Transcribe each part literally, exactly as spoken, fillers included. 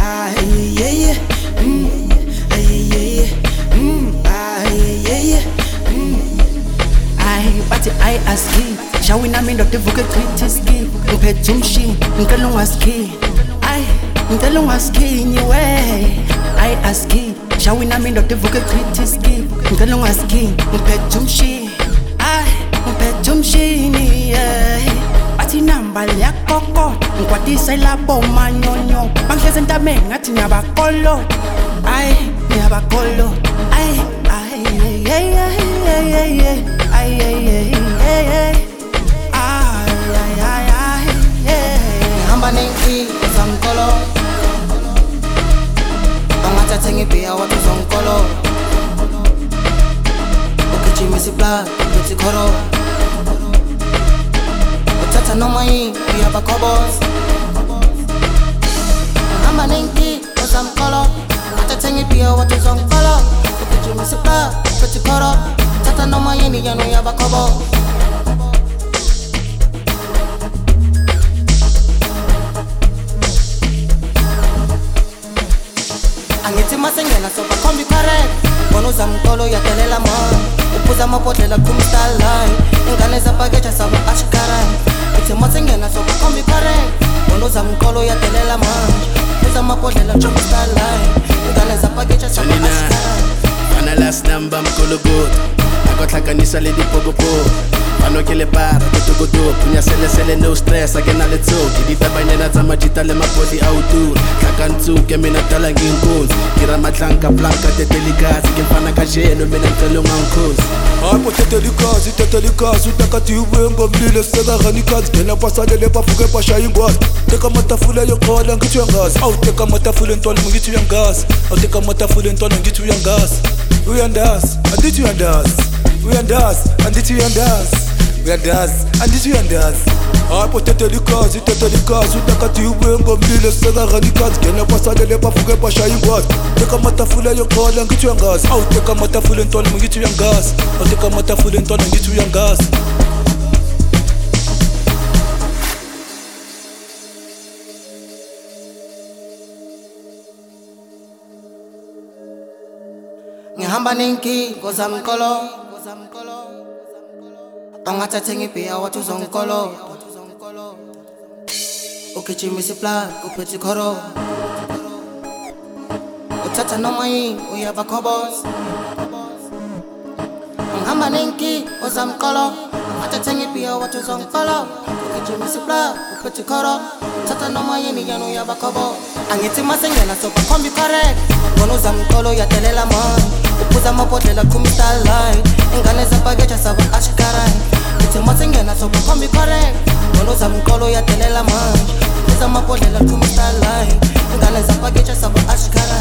ah yeah yeah, mm, ah yeah yeah, mm, ah yeah yeah, mm. Ay bathi ay aski, shawina mina ndotivuke critiski, ngiphethe umshini, ngicela ungaski, ay ngicela ungaski nyiwe, ay aski, shawina mina ndotivuke critiski, ngicela ungaski, ngiphethe umshini, ay ngiphethe umshini yeah. Bathi namba liyakoko, ngikwatisa ilabo manyonyo, bangihleze entameni ngathi ngiyabakolo, ay ngiyabakolo, ay ay ay ay ay ay ay ay ay ay ay ay ay ay ngihamba nenki uzangikolo bangathathe ngibhiya wathi uzongikolo ukujimisa iblood uthi khoro uthatha noma yini uyabakhobos ngihamba nenki uzangikolo bangathathe ngibhiya wathi uzongikolo ukujimisa iblood uthi khoro uthatha noma yini yana uyabakhobos angithi masengena soba kombi correct bona uzamkolo yadelela man uphuza amabhodlela khumi style line ingane zapakeja sabo ashikara uthi masengena soba kombi correct bona uzamkolo yadelela man uphuza amabhodlela khumi style line ingane zapakeja sabo ashikara fana last number mkolo good akohlanganisa le dipokopo banokele para kutukutu punya sele sele no stress akena let's go ditabanyana tsa majita le mapodi auto tlakantsuke mina tala nginkunzi kira matlanka blanca de delicacy ke fana ka jeno mina ntelo ngankhosi hapo tetelikazi tetelikazi utakati uwengo mlile sega ganikazi gena pasalele bavuke bashaya ingwazi teka matafula yoqola ngithi uyangazi awu teka matafula entwana ngithi uyangazi awu teka matafula entwana ngithi uyangazi uyandazi andithi uyandazi uyandazi andithi uyandazi uyandazi andithi uyandazi hapo tetelikazi tetelikazi utakati uwengo mlile sega ganikazi gena pasalele bavuke bashaya ingwazi teka matafula yoqola ngithi uyangazi awu teka matafula entwana ngithi uyangazi awu teka matafula entwana ngithi uyangazi ngihamba nenki ngozamkolo bangathathe ngibhiya wathi uzongikolo ukujimisa iblood uphethe khoro uthatha noma yini uyabakhobos ngihamba nenki ngozamkolo bangathathe ngibhiya wathi uzongikolo ukujimisa iblood uphethe khoro uthatha noma yini yana uyabakhobos angithi masengena soba kombi correct bona uzamkolo yadelela man uphuza amabhodlela khumi style line ingane zapakeja sabo ashikara uthi masengena soba kombi correct bona uzamkolo yadelela man uphuza amabhodlela khumi style line ingane zapakeja sabo ashikara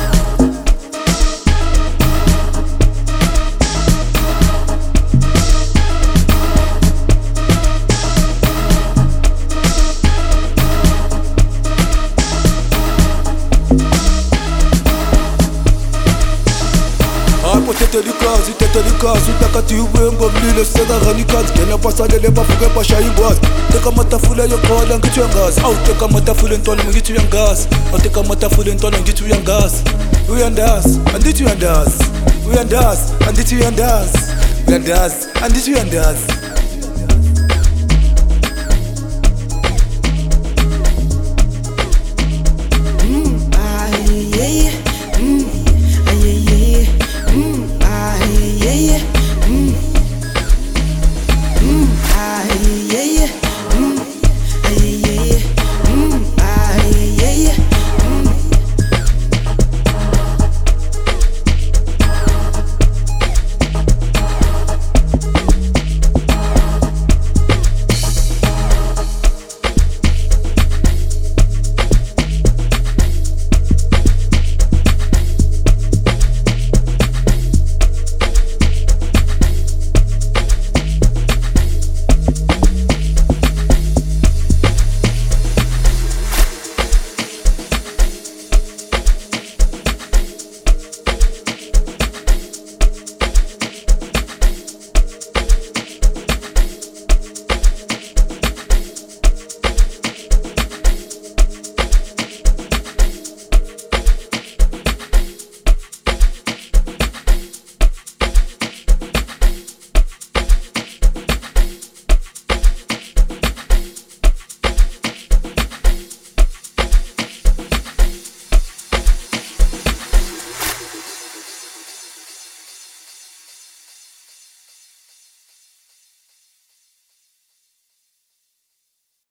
tetelikazi tetelikazi utakati uwengo mlile sega ganikazi gena pasalele bavuke bashaya ingwazi teka matafula yoqola ngithi uyangazi awu teka matafula entwana ngithi uyangazi awu teka matafula entwana ngithi uyangazi uyandazi andithi uyandazi uyandazi andithi uyandazi uyandazi andithi uyandazi